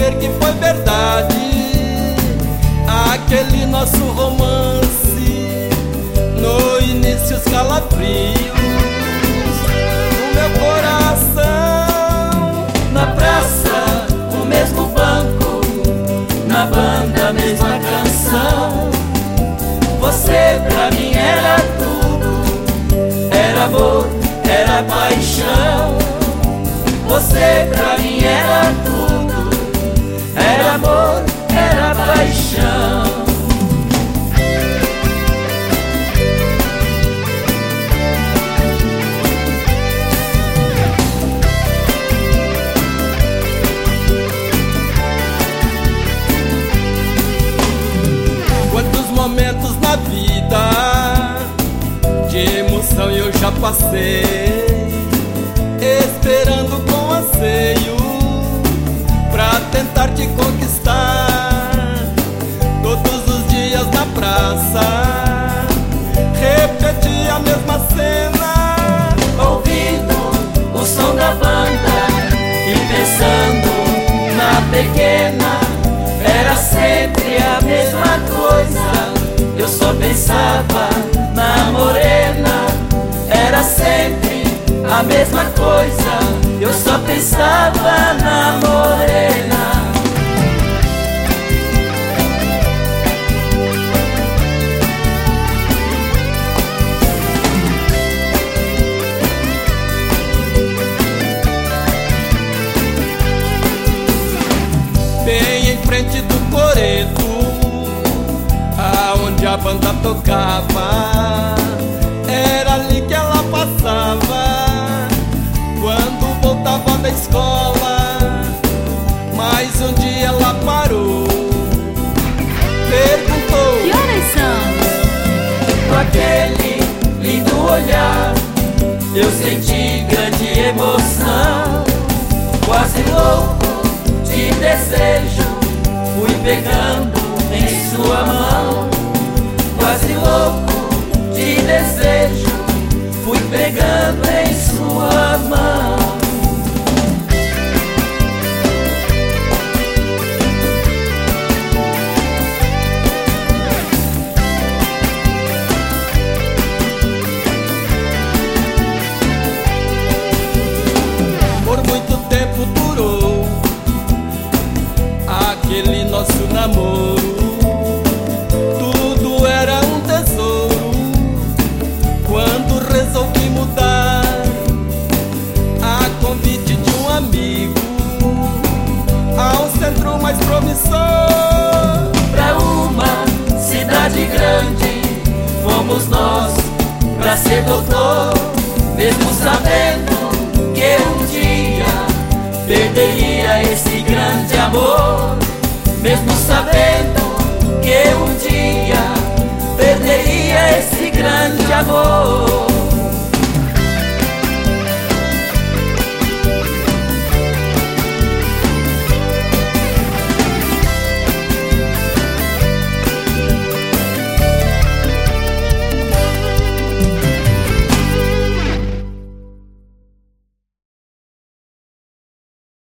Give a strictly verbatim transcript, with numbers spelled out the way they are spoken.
dizer que foi verdade aquele nosso romance. No início os calafrios no meu coração. Na praça, o mesmo banco, na banda, a mesma canção. Você pra mim era tudo, era amor, era paixão. Você pra mim era tudo, era amor, era paixão. Quantos momentos na vida de emoção eu já passei, esperando com anseio pra tentar te conquistar. Todos os dias na praça repeti a mesma cena, ouvindo o som da banda e pensando na pequena. Era sempre a mesma coisa, eu só pensava na morena. Era sempre a mesma coisa, eu só pensava na morena. Bem em frente do coreto, aonde a banda tocava, era ali que ela passava quando voltava da escola. Mas um dia ela parou, perguntou: Que horas são? Com aquele lindo olhar, eu senti grande emoção. Quase louco de desejo, fui pegando em sua mão. Quase louco de desejo, fui pegando em sua mão. Por muito tempo durou aquele nosso namoro. Tudo era um tesouro quando resolvi mudar, a convite de um amigo, ao centro mais promissor. Pra uma cidade grande fomos nós pra ser doutor, mesmo sabendo que um dia perderia esse grande amor. Mesmo sabendo que um dia perderia esse grande amor.